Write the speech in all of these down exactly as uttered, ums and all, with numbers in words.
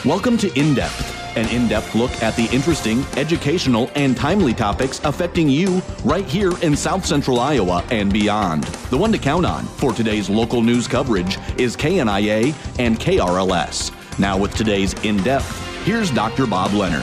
Welcome to In Depth, an in-depth look at the interesting, educational, and timely topics affecting you right here in South Central Iowa and beyond. The one to count on for today's local news coverage is K N I A and K R L S. Now with today's In Depth, here's Doctor Bob Leonard.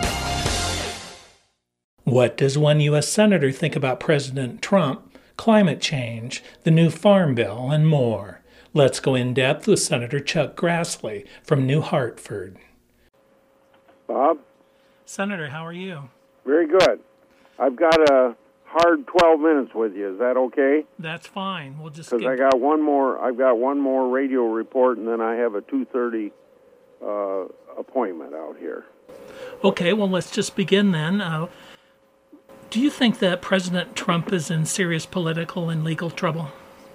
What does one U S Senator think about President Trump, climate change, the new Farm Bill, and more? Let's go in depth with Senator Chuck Grassley from New Hartford. Bob? Senator, how are you? Very good. I've got a hard twelve minutes with you. Is that okay? That's fine. We'll just Because get... I got one more. I've got one more radio report, and then I have a two thirty uh, appointment out here. Okay. Well, let's just begin then. Uh, do you think that President Trump is in serious political and legal trouble?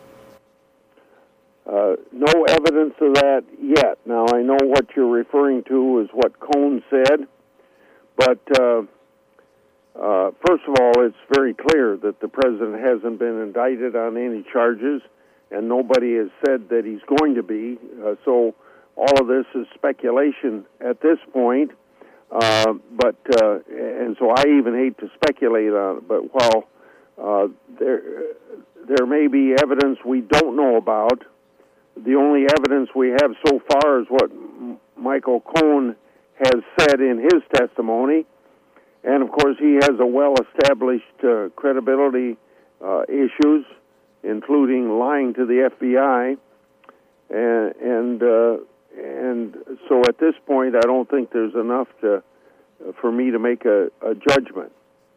Uh, no evidence of that yet. Now, I know what you're referring to is what Cohn said, but uh, uh, first of all, it's very clear that the president hasn't been indicted on any charges, and nobody has said that he's going to be. Uh, so all of this is speculation at this point. Uh, but uh, and so I even hate to speculate on it. But while uh, there there may be evidence we don't know about, the only evidence we have so far is what M- Michael Cohn has said in his testimony. And, of course, he has a well-established uh, credibility uh, issues, including lying to the F B I. And and, uh, and so at this point, I don't think there's enough to for me to make a, a judgment.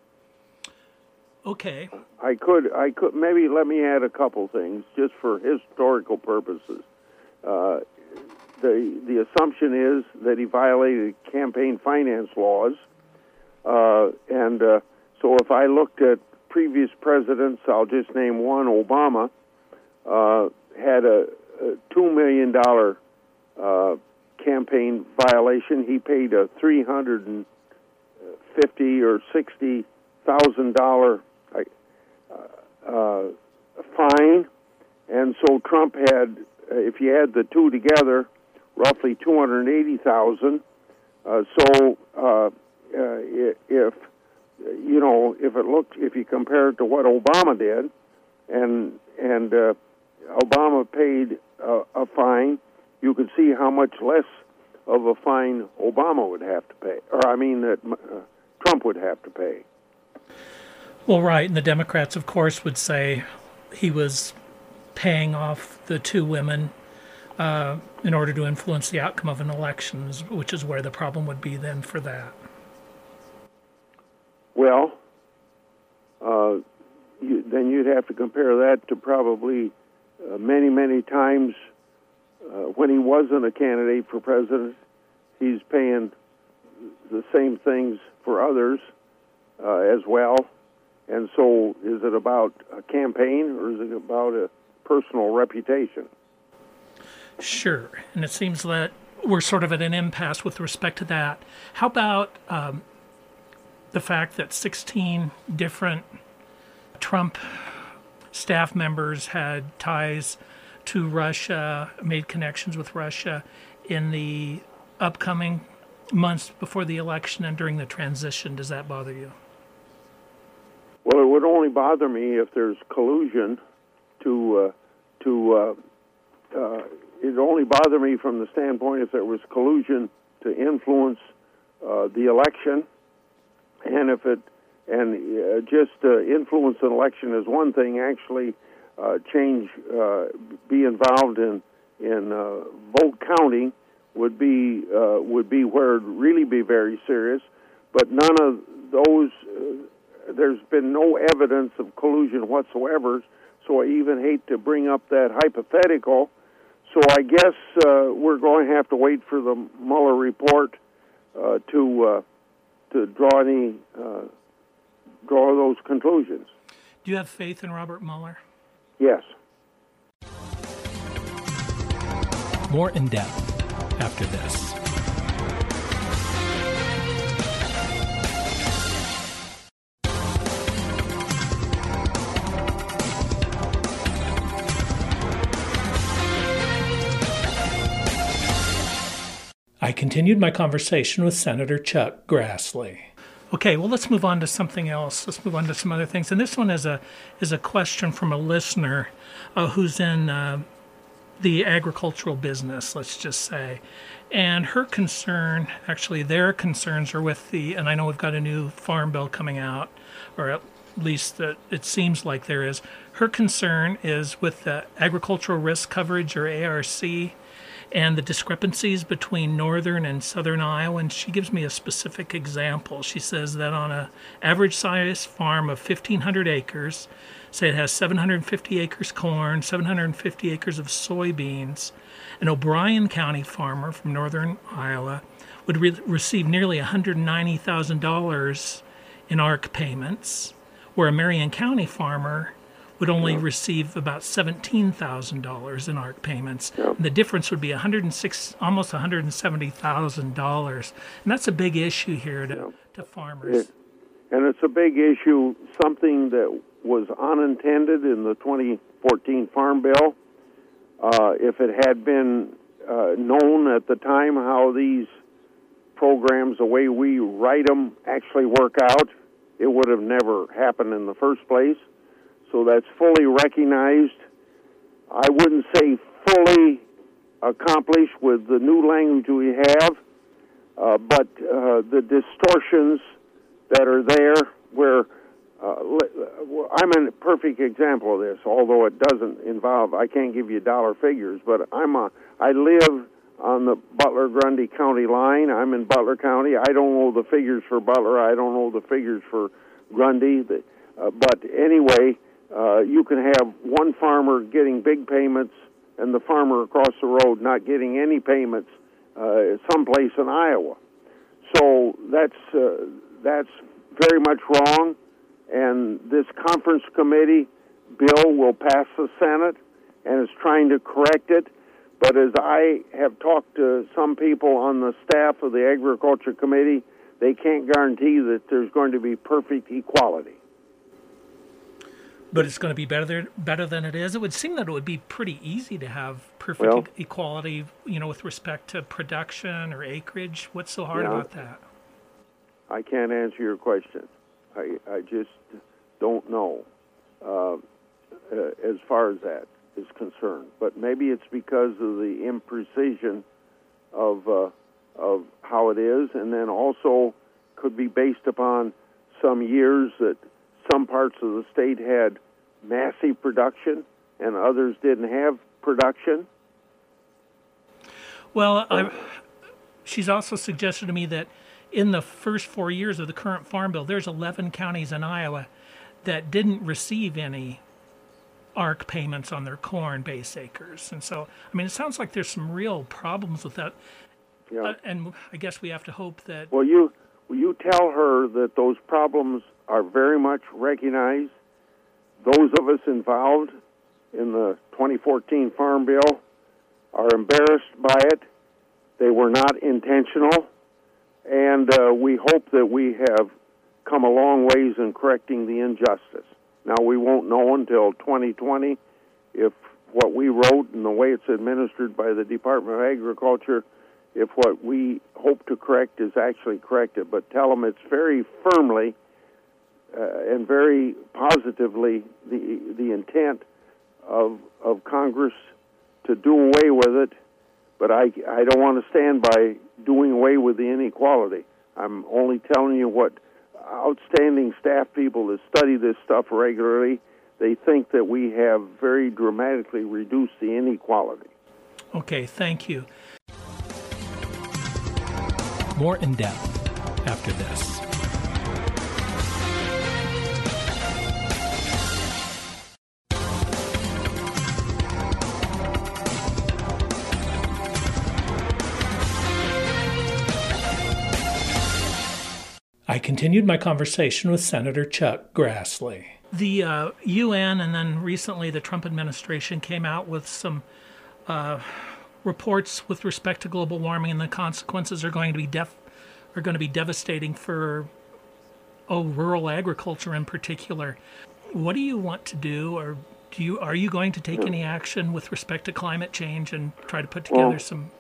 Okay. I could, I could maybe let me add a couple things just for historical purposes. Uh, the the assumption is that he violated campaign finance laws, uh, and uh, so if I looked at previous presidents, I'll just name one. Obama uh, had a, a two million dollar uh, campaign violation. He paid a three hundred and fifty or sixty thousand dollar Uh, fine, and so Trump had, uh, if you add the two together, roughly two hundred eighty thousand. Uh, so, uh, uh, if you know, if it looked, if you compare it to what Obama did, and and uh, Obama paid uh, a fine, you could see how much less of a fine Obama would have to pay, or I mean that uh, Trump would have to pay. Well, right, and the Democrats, of course, would say he was paying off the two women uh, in order to influence the outcome of an election, which is where the problem would be then for that. Well, uh, you, then you'd have to compare that to probably uh, many, many times uh, when he wasn't a candidate for president, he's paying the same things for others uh, as well. And so is it about a campaign or is it about a personal reputation? Sure. And it seems that we're sort of at an impasse with respect to that. How about um, the fact that sixteen different Trump staff members had ties to Russia, made connections with Russia in the upcoming months before the election and during the transition? Does that bother you? Well, it would only bother me if there's collusion to, uh, to, uh, uh, it'd only bother me from the standpoint if there was collusion to influence uh, the election, and if it, and uh, just uh, influence an election is one thing, actually uh, change, uh, be involved in, in uh, vote counting would be, uh, would be where it'd really be very serious, but none of those, uh, there's been no evidence of collusion whatsoever, so I even hate to bring up that hypothetical. So I guess uh, we're going to have to wait for the Mueller report uh, to uh, to draw any uh, draw those conclusions. Do you have faith in Robert Mueller? Yes. More in depth after this. I continued my conversation with Senator Chuck Grassley. Okay, well, let's move on to something else. Let's move on to some other things. And this one is a is a question from a listener uh, who's in uh, the agricultural business, let's just say. And her concern, actually their concerns are with the, and I know we've got a new farm bill coming out, or at least that it seems like there is. Her concern is with the agricultural risk coverage, or A R C, and the discrepancies between northern and southern Iowa. And she gives me a specific example. She says that on a average size farm of fifteen hundred acres, say it has seven hundred fifty acres corn, seven hundred fifty acres of soybeans, an O'Brien County farmer from northern Iowa would re- receive nearly one hundred ninety thousand dollars in A R C payments, where a Marion County farmer would only yeah. receive about seventeen thousand dollars in A R C payments. Yeah. The difference would be one hundred six, almost one hundred seventy thousand dollars. And that's a big issue here to, yeah. to farmers. It, and it's a big issue, something that was unintended in the twenty fourteen Farm Bill. Uh, if it had been uh, known at the time how these programs, the way we write them, actually work out, it would have never happened in the first place. So that's fully recognized. I wouldn't say fully accomplished with the new language we have, uh, but uh, the distortions that are there, where uh, I'm a perfect example of this, although it doesn't involve, I can't give you dollar figures, but I'm a, I live on the Butler-Grundy County line. I'm in Butler County. I don't know the figures for Butler. I don't know the figures for Grundy. Uh, but anyway, Uh, you can have one farmer getting big payments and the farmer across the road not getting any payments uh, someplace in Iowa. So that's uh, that's very much wrong, and this conference committee bill will pass the Senate and is trying to correct it. But as I have talked to some people on the staff of the Agriculture Committee, they can't guarantee that there's going to be perfect equality. But it's going to be better better than it is. It would seem that it would be pretty easy to have perfect well, e- equality, you know, with respect to production or acreage. What's so hard yeah, about that? I can't answer your question. I I just don't know uh, uh, as far as that is concerned. But maybe it's because of the imprecision of uh, of how it is, and then also could be based upon some years that some parts of the state had massive production and others didn't have production. Well, I, she's also suggested to me that in the first four years of the current Farm Bill, there's eleven counties in Iowa that didn't receive any A R C payments on their corn base acres. And so, I mean, it sounds like there's some real problems with that. Yeah. Uh, and I guess we have to hope that... Well, you, will you tell her that those problems are very much recognized? Those of us involved in the twenty fourteen Farm Bill are embarrassed by it. They were not intentional, and uh, we hope that we have come a long ways in correcting the injustice. Now, we won't know until twenty twenty if what we wrote and the way it's administered by the Department of Agriculture, if what we hope to correct is actually corrected. But tell them it's very firmly Uh, and very positively the the intent of of Congress to do away with it, but I, I don't want to stand by doing away with the inequality. I'm only telling you what outstanding staff people that study this stuff regularly, they think that we have very dramatically reduced the inequality. Okay, thank you. More in depth after this. I continued my conversation with Senator Chuck Grassley. The uh, U N and then recently the Trump administration came out with some uh, reports with respect to global warming, and the consequences are going to be def- are going to be devastating for oh rural agriculture in particular. What do you want to do, or do you are you going to take any action with respect to climate change and try to put together well, some uh,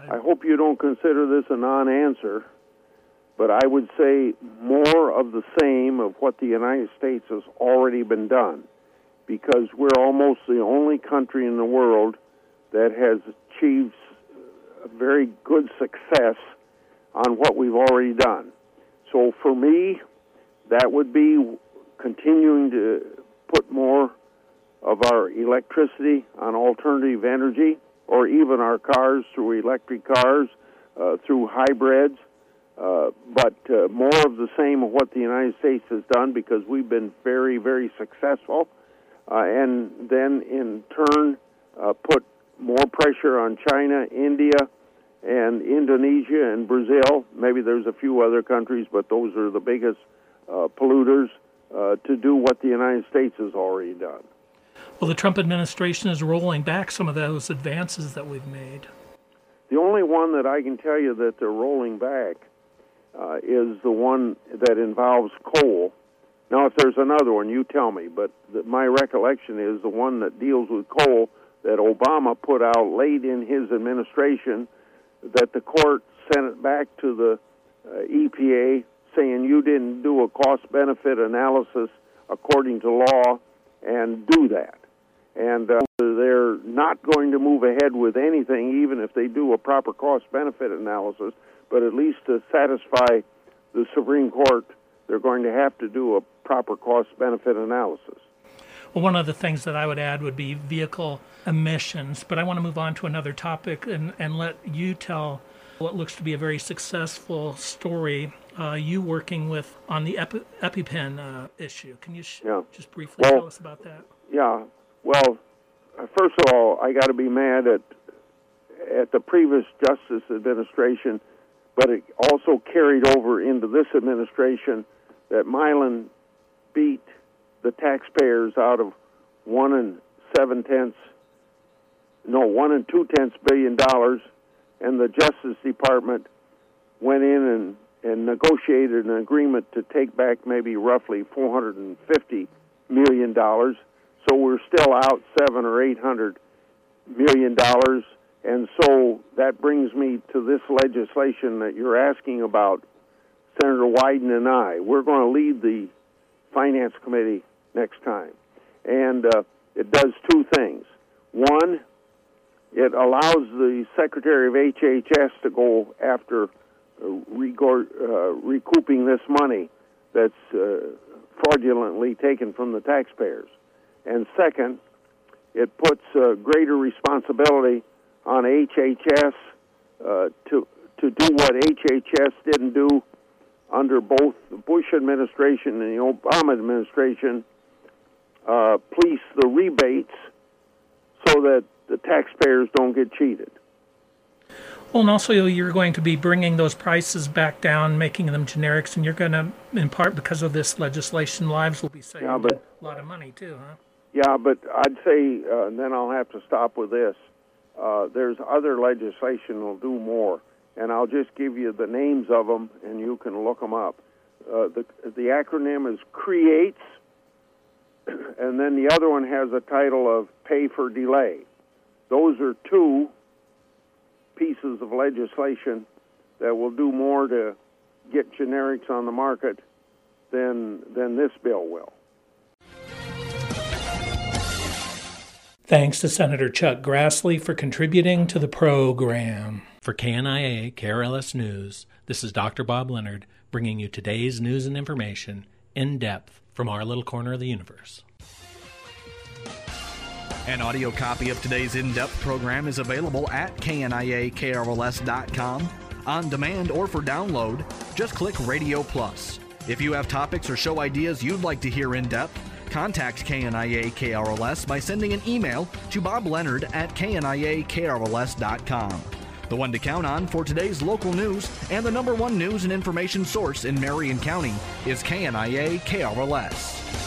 I hope you don't consider this a non-answer, but I would say more of the same of what the United States has already been done, because we're almost the only country in the world that has achieved a very good success on what we've already done. So for me, that would be continuing to put more of our electricity on alternative energy, or even our cars through electric cars, uh, through hybrids, uh, but uh, more of the same of what the United States has done, because we've been very, very successful, uh, and then in turn uh, put more pressure on China, India, and Indonesia and Brazil. Maybe there's a few other countries, but those are the biggest uh, polluters, uh, to do what the United States has already done. Well, the Trump administration is rolling back some of those advances that we've made. The only one that I can tell you that they're rolling back uh, is the one that involves coal. Now, if there's another one, you tell me, but the, my recollection is the one that deals with coal that Obama put out late in his administration, that the court sent it back to the uh, E P A saying you didn't do a cost-benefit analysis according to law and do that. And uh, they're not going to move ahead with anything, even if they do a proper cost-benefit analysis, but at least to satisfy the Supreme Court, they're going to have to do a proper cost-benefit analysis. Well, one of the things that I would add would be vehicle emissions, but I want to move on to another topic and, and let you tell what looks to be a very successful story, uh, you working with on the Epi, EpiPen uh, issue. Can you sh- yeah. just briefly well, tell us about that? Yeah. Well, first of all, I got to be mad at at the previous Justice administration, but it also carried over into this administration that Milan beat the taxpayers out of one and seven tenths, no, one and two tenths billion dollars, and the Justice Department went in and, and negotiated an agreement to take back maybe roughly four hundred fifty million dollars. So we're still out seven or eight hundred million dollars, and so that brings me to this legislation that you're asking about, Senator Wyden and I. We're going to lead the Finance Committee next time, and uh, it does two things. One, it allows the Secretary of H H S to go after uh, regor- uh, recouping this money that's uh, fraudulently taken from the taxpayers. And second, it puts uh, greater responsibility on H H S uh, to to do what H H S didn't do under both the Bush administration and the Obama administration, uh, police the rebates so that the taxpayers don't get cheated. Well, and also you're going to be bringing those prices back down, making them generics, and you're going to, in part because of this legislation, lives will be saved. Yeah, but, a lot of money too, huh? Yeah, but I'd say, uh, and then I'll have to stop with this, uh, there's other legislation that will do more, and I'll just give you the names of them, and you can look them up. Uh, the, the acronym is CREATES, and then the other one has a title of Pay for Delay. Those are two pieces of legislation that will do more to get generics on the market than than this bill will. Thanks to Senator Chuck Grassley for contributing to the program. For K N I A K R L S News, this is Doctor Bob Leonard bringing you today's news and information in depth from our little corner of the universe. An audio copy of today's in-depth program is available at K N I A K R L S dot com. On demand or for download, just click Radio Plus. If you have topics or show ideas you'd like to hear in depth, contact K N I A K R L S by sending an email to Bob Leonard at K N I A K R L S dot com. The one to count on for today's local news and the number one news and information source in Marion County is K N I A K R L S.